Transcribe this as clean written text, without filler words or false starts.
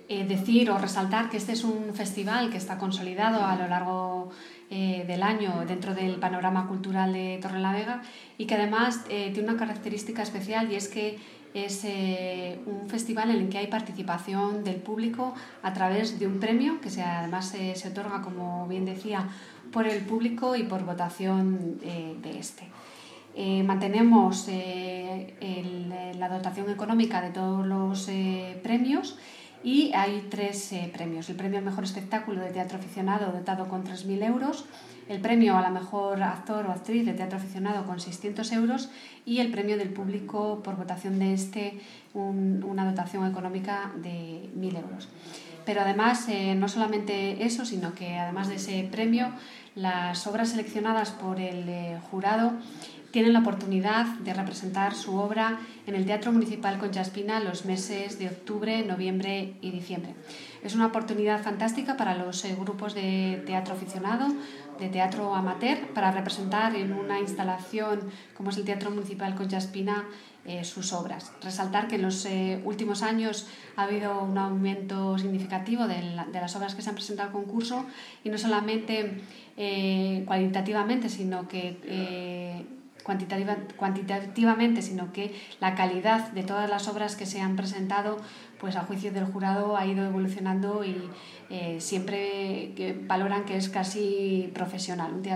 decir o resaltar que este es un festival que está consolidado a lo largo del año dentro del panorama cultural de Torrelavega y que además tiene una característica especial, y es que es un festival en el que hay participación del público a través de un premio que además se otorga, como bien decía, por el público y por votación de este. Mantenemos la dotación económica de todos los premios, y hay 3 premios. El premio al mejor espectáculo de teatro aficionado, dotado con 3.000 euros, el premio a la mejor actor o actriz de teatro aficionado con 600 euros y el premio del público por votación de una dotación económica de 1.000 euros. Pero además, no solamente eso, sino que además de ese premio, las obras seleccionadas por el jurado tienen la oportunidad de representar su obra en el Teatro Municipal Concha Espina los meses de octubre, noviembre y diciembre. Es una oportunidad fantástica para los grupos de teatro aficionado, de teatro amateur, para representar en una instalación como es el Teatro Municipal Concha Espina sus obras. Resaltar que en los últimos años ha habido un aumento significativo de las obras que se han presentado al concurso, y no solamente cualitativamente, sino que cuantitativamente, sino que la calidad de todas las obras que se han presentado, pues a juicio del jurado, ha ido evolucionando y siempre valoran que es casi profesional.